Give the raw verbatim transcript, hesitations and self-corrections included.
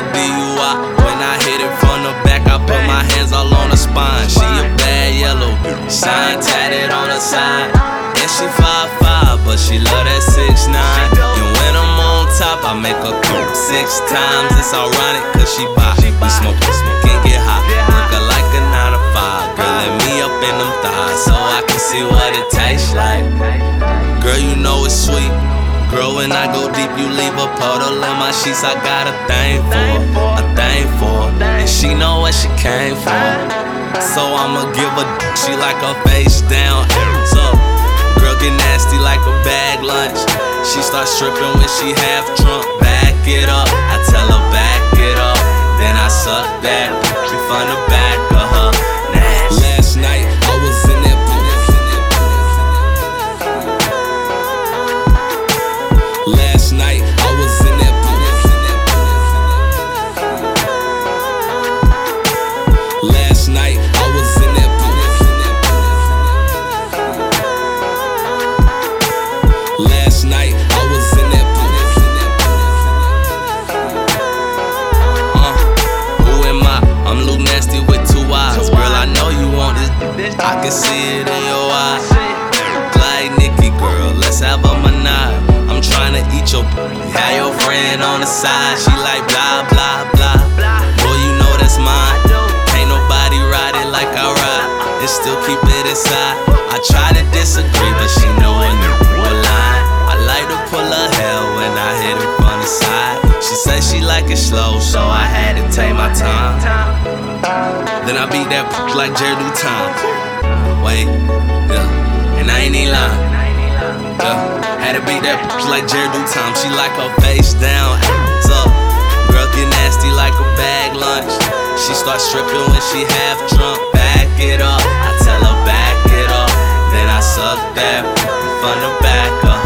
a D U I. When I hit it from the back, I put my hands all on her spine. She a bad yellow, sign tatted on her side. And she five five, but she love that six nine. And when I'm on top, I make her come six times. It's ironic, cause she buy. We smoke, smoke, and get hot. Lookin' like a nine to five. Girl, let me up in them thighs so I can see what it tastes like. Girl, you know it's sweet. Girl, when I go deep, you leave a puddle in my sheets. I got a thing for her, a thing for her. And she know what she came for. So I'ma give her d- she like her face down. Hands up. Girl get nasty like a bag lunch. She start stripping when she half drunk. Back it up, I tell her back it up. Then I suck that from the back of her. Last night I was in that Last night I was in that Last night I was in that Last night I was in that Uh, who am I? I'm Luke Nasty with two eyes. Girl, I know you want this. I can see it in your eyes. Glide Nikki, girl, let's have a menage. I'm tryna eat your have your friend on the side. She like blah, blah, blah. Boy, you know that's mine. Can't nobody ride it like I ride. And still keep it inside. I try to disagree, but she know a new line. I like to pull her hair when I hit it from the side. She say she like it slow, so I had to take my time. Then I beat that p- like Jerry do time. Wait, yeah, and I ain't even lying. Yeah, had to beat that p- like Jerry do time. She like her face down, hands up. Girl get nasty like a bag lunch. She start stripping when she half drunk. Back it up, I tell her back it up. Then I suck that from the back of her.